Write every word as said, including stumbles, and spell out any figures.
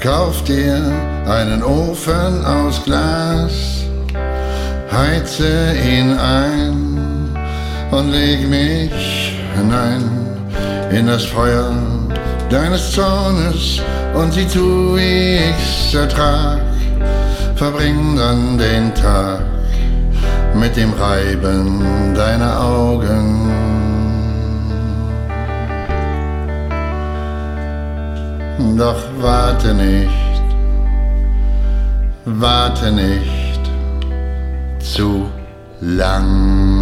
Kauf dir einen Ofen aus Glas, heize ihn ein und leg mich hinein in das Feuer deines Zornes und sieh zu, wie ich's ertrag. Verbring dann den Tag mit dem Reiben deiner Augen. Doch warte nicht, warte nicht zu lang.